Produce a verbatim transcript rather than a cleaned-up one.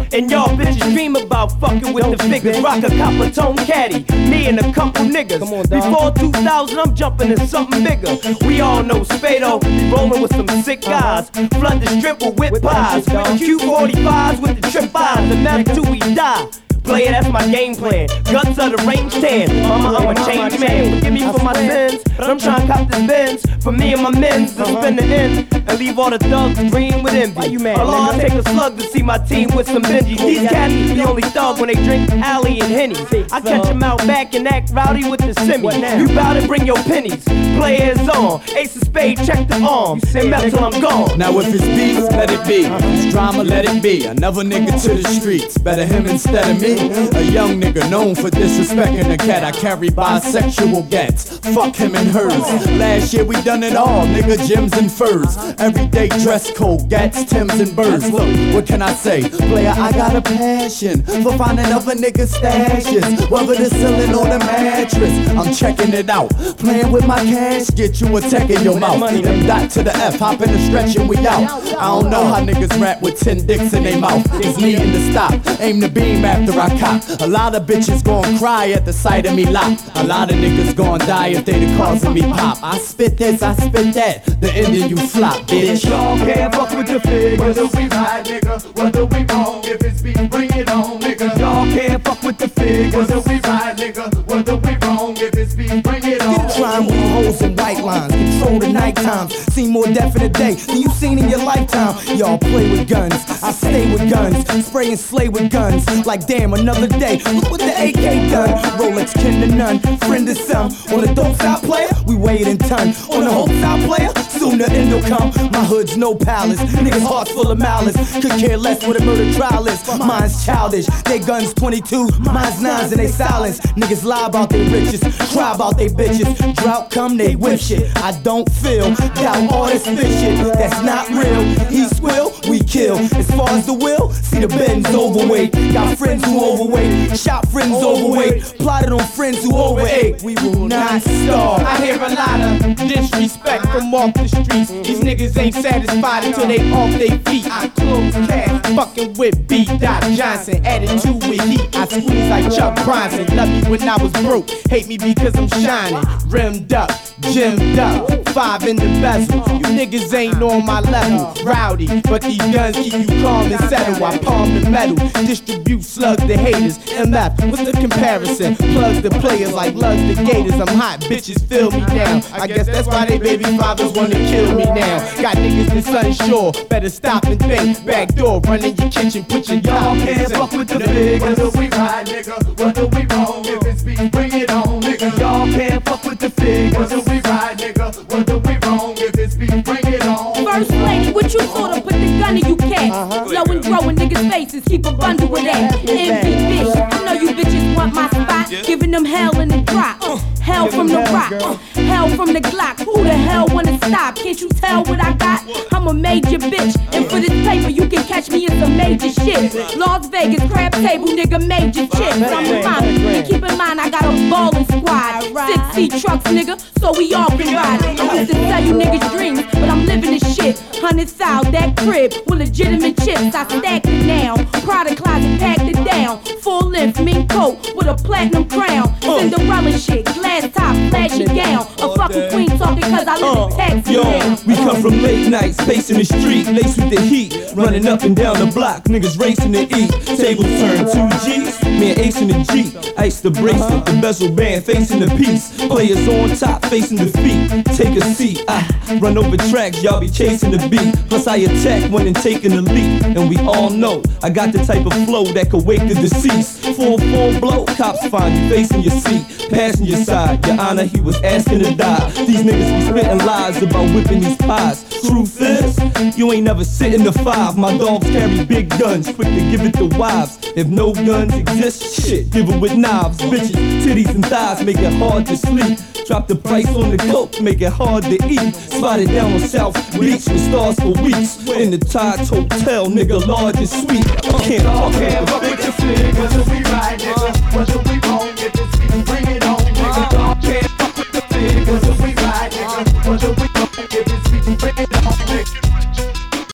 And y'all bitches dream about fucking with the figures. Rock a copper tone caddy, me and a couple niggas. On, Before two thousand, I'm jumping in something bigger. We all know Spado, be rolling with some sick guys. Flood the strip with whip pies, with Q forty-fives with the trip eyes. The meth till we die. Player, that's my game plan. Guts of the range ten. Mama, I'm a changed man. Forgive me for my sins, but I'm trying to cop this Benz for me and my men's to spin the end and leave all the thugs green with envy. Why you mad, I'll nigga? take a slug to see my team with some Benjis. These cats is the only thug when they drink Alley and Henny. I catch them out back and act rowdy with the semi. You bout to bring your pennies. Players on. Ace of spade, check the arm. And meth till I'm gone. Now if it's beef, let it be. It's drama, let it be. Another nigga to the streets. Better him instead of me. A young nigga known for disrespecting the cat. I carry bisexual gats. Fuck him and hers. Last year we done it all, nigga. Gyms and furs. Everyday dress code, gats, Tims and birds. Look, what can I say? Player, I got a passion for finding other niggas' stashes. Whether the ceiling or the mattress, I'm checking it out. Playing with my cash, get you a tech in your mouth. Them dot to the F, hop in the stretch and we out. I don't know how niggas rap with ten dicks in their mouth. It's needing to stop. Aim the beam after I cop. A lot of bitches gon' cry at the sight of me locked. A lot of niggas gon' die if they the cause of me pop. I spit this, I spit that. The ending you flop, bitch. Y'all can't fuck with the figures. Whether we right, nigga, whether we wrong, if it's beef, bring it on, nigga. Y'all can't fuck with the figures. Whether we right, nigga, whether we wrong, if it's beef, bring it on. Trying with holes and white lines, control the night times. Seen more death in a day than you seen in your lifetime. Y'all play with guns, I stay with guns. Spray and slay with guns, like damn, another day. Look what the A K done. Rolex kin to none, friend to some. On the dope side player, we weigh it in ton. On the hope side player, soon the end will come. My hood's no palace, niggas hearts full of malice. Could care less what a murder trial is. Mine's childish, they guns twenty-two, mine's nines and they silence. Niggas lie about their riches, cry about they bitches. Drought come, they whip shit. I don't feel, doubt all this bitch shit. That's not real. He squill, we kill. As far as the will, see the Benz overweight. Got friends who overweight, shot friends overweight. Plotted on friends who overate. We will not starve. I hear a lot of disrespect from off the streets. These niggas ain't satisfied until they off their feet. I close cash, fucking with B. Dot Johnson. Attitude with heat, I squeeze like Chuck Bronson. Love me when I was broke, hate me because I'm shining. Rimmed up, gemmed up, five in the bezel. You niggas ain't on my level. Rowdy, but these guns keep you calm and settle. I palm the metal, distribute slugs to haters. M F, what's the comparison? Plugs the players like lugs the gators. I'm hot, bitches feel me now. I guess that's why they baby fathers wanna kill me now. Got niggas in Sunshore, better stop and think. Back door, run in your kitchen, put your y'all can't fuck with the figures. Whether we right, nigga, whether we wrong, if it's beef, bring it on, nigga. Y'all can't fuck with the figures. Whether we right, nigga, whether we wrong, if it's beef, bring it on. First lady, what you thought of? Put the gun in you cat. Uh-huh. Blow and throw in niggas' faces, keep a bundle of that. Envy, bitch, I know you bitches want my spot. Giving them hell in the drop. Uh, hell from the rock, uh, hell from the Glock. Who the hell wanna stop? Can't you tell what I got? I'm a major bitch, and for this paper you can catch me in some major shit. Las Vegas, crab table, nigga, major chick. I'm a mom, and keep in mind I got a ballin' squad. Six seat trucks, nigga, so we all can ride. I used to sell you niggas dreams, but I'm living this shit. Hundred thou, that crib with legitimate chips. I stacked it now, product closet packed it down. Full length mink coat with a platinum crown. Cinderella shit, glass top, flashy gown. A fucking queen talking cause I live in Texas Yo, now. we come from late nights, pacing the street, laced with the heat, running up and down the block, niggas racing to eat. Tables turn two G's, me and Ace in the Jeep, ice the bracelet, the bezel band facing the piece. Players on top, facing the feet. Take a seat, I run over tracks, y'all be chasing the beat. Plus I attack when in taking the lead, and we all know I got the type of flow that could wake the deceased. Full full blow, cops find you facing your seat, passenger side. Your honor, he was asking to die. These niggas be spitting lies about whipping these pies. Truth is, you ain't never sit in the five. My dogs carry big guns, quick to give it to wives. If no guns exist, shit, give it with knives. Bitches, titties and thighs make it hard to sleep. Drop the price on the coke, make it hard to eat. Spotted down on South Beach with stars for weeks. In the Tides Hotel, nigga, large and sweet. I can't talk Can't fuck with the figures. Whether we right, nigga, whether we wrong, if it's